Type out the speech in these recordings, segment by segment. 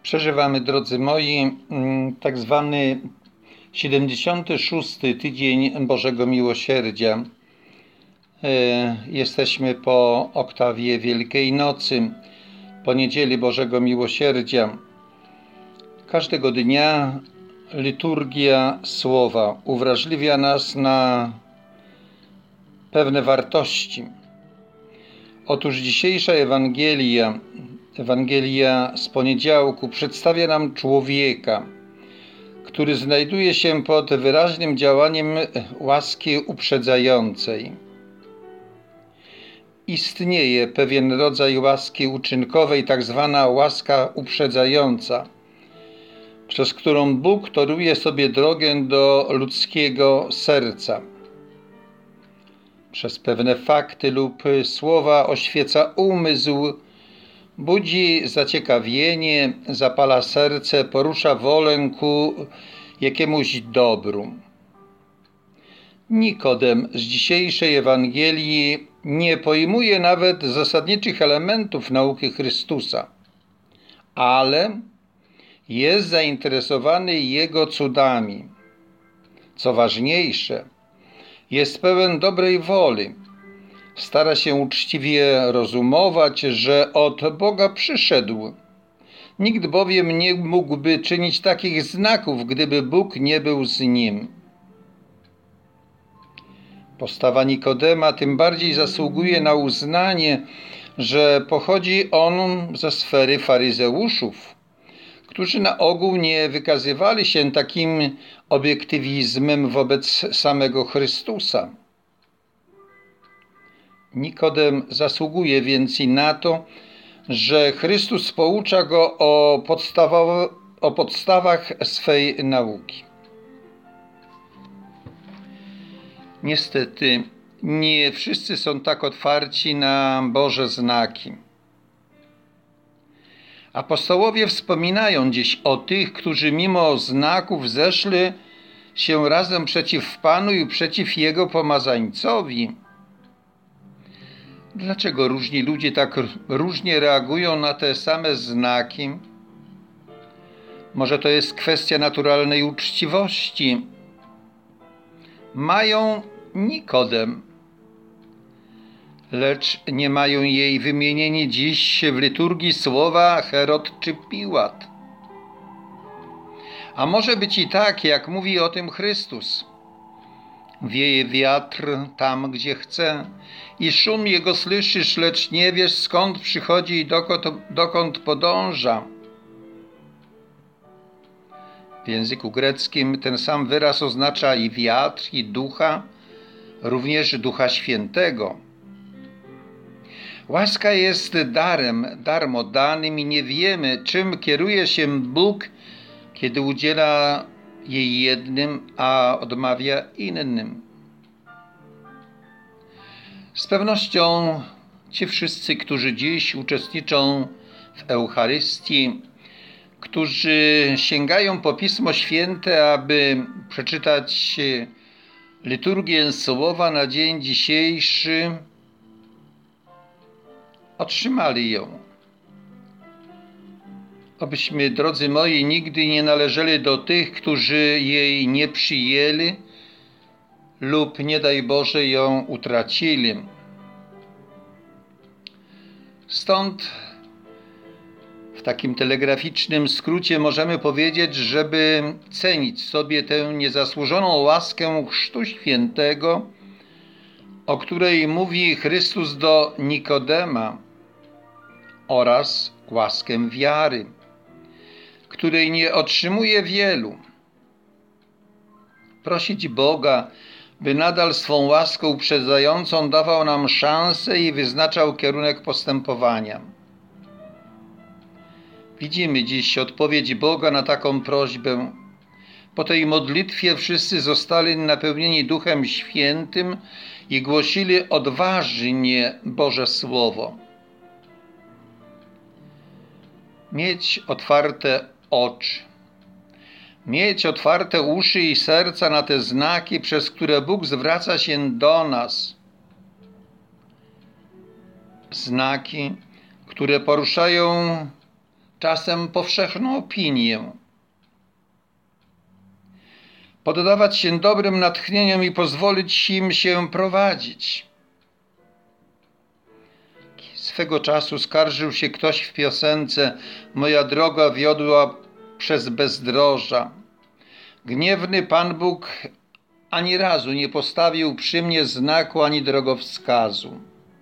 Przeżywamy, drodzy moi, tak zwany 76. tydzień Bożego Miłosierdzia. Jesteśmy po oktawie Wielkiej Nocy, po Niedzieli Bożego Miłosierdzia. Każdego dnia liturgia Słowa uwrażliwia nas na pewne wartości. Otóż dzisiejsza Ewangelia z poniedziałku przedstawia nam człowieka, który znajduje się pod wyraźnym działaniem łaski uprzedzającej. Istnieje pewien rodzaj łaski uczynkowej, tak zwana łaska uprzedzająca, przez którą Bóg toruje sobie drogę do ludzkiego serca. Przez pewne fakty lub słowa oświeca umysł, budzi zaciekawienie, zapala serce, porusza wolę ku jakiemuś dobru. Nikodem z dzisiejszej Ewangelii nie pojmuje nawet zasadniczych elementów nauki Chrystusa, ale jest zainteresowany Jego cudami. Co ważniejsze, jest pełen dobrej woli. Stara się uczciwie rozumować, że od Boga przyszedł. Nikt bowiem nie mógłby czynić takich znaków, gdyby Bóg nie był z nim. Postawa Nikodema tym bardziej zasługuje na uznanie, że pochodzi on ze sfery faryzeuszów, którzy na ogół nie wykazywali się takim obiektywizmem wobec samego Chrystusa. Nikodem zasługuje więc i na to, że Chrystus poucza go o podstawach swej nauki. Niestety, nie wszyscy są tak otwarci na Boże znaki. Apostołowie wspominają dziś o tych, którzy mimo znaków zeszli się razem przeciw Panu i przeciw Jego pomazańcowi. Dlaczego różni ludzie tak różnie reagują na te same znaki? Może to jest kwestia naturalnej uczciwości. Mają Nikodem, lecz nie mają jej wymienieni dziś w liturgii słowa Herod czy Piłat. A może być i tak, jak mówi o tym Chrystus. Wieje wiatr tam, gdzie chce i szum jego słyszysz, lecz nie wiesz, skąd przychodzi i dokąd podąża. W języku greckim ten sam wyraz oznacza i wiatr, i ducha, również Ducha Świętego. Łaska jest darem, darmo danym i nie wiemy, czym kieruje się Bóg, kiedy udziela jej jednym, a odmawia innym. Z pewnością ci wszyscy, którzy dziś uczestniczą w Eucharystii, którzy sięgają po Pismo Święte, aby przeczytać liturgię Słowa na dzień dzisiejszy, otrzymali ją. Obyśmy, drodzy moi, nigdy nie należeli do tych, którzy jej nie przyjęli lub, nie daj Boże, ją utracili. Stąd w takim telegraficznym skrócie możemy powiedzieć, żeby cenić sobie tę niezasłużoną łaskę Chrztu Świętego, o której mówi Chrystus do Nikodema, oraz łaskę wiary, której nie otrzymuje wielu. Prosić Boga, by nadal swą łaską uprzedzającą dawał nam szansę i wyznaczał kierunek postępowania. Widzimy dziś odpowiedź Boga na taką prośbę. Po tej modlitwie wszyscy zostali napełnieni Duchem Świętym i głosili odważnie Boże Słowo. Mieć otwarte oczy, mieć otwarte uszy i serca na te znaki, przez które Bóg zwraca się do nas. Znaki, które poruszają czasem powszechną opinię, poddawać się dobrym natchnieniom i pozwolić im się prowadzić. Swego czasu skarżył się ktoś w piosence: moja droga wiodła przez bezdroża. Gniewny Pan Bóg ani razu nie postawił przy mnie znaku ani drogowskazu.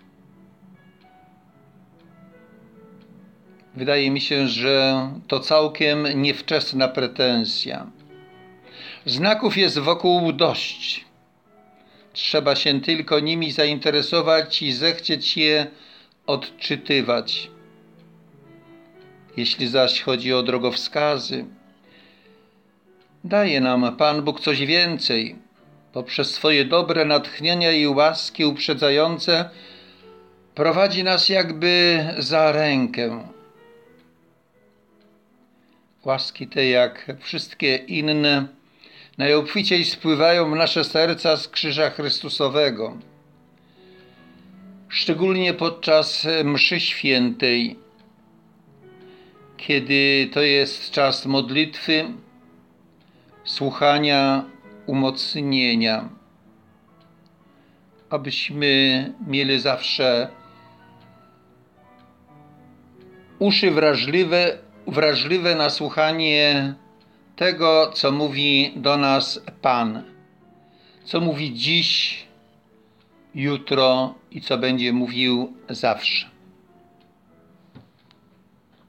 Wydaje mi się, że to całkiem niewczesna pretensja. Znaków jest wokół dość. Trzeba się tylko nimi zainteresować i zechcieć je odczytywać. Jeśli zaś chodzi o drogowskazy, daje nam Pan Bóg coś więcej. Poprzez swoje dobre natchnienia i łaski uprzedzające prowadzi nas jakby za rękę. Łaski te, jak wszystkie inne, najobficiej spływają w nasze serca z krzyża Chrystusowego. Szczególnie podczas mszy świętej, kiedy to jest czas modlitwy, słuchania, umocnienia. Abyśmy mieli zawsze uszy wrażliwe na słuchanie tego, co mówi do nas Pan, co mówi dziś, jutro i co będzie mówił zawsze.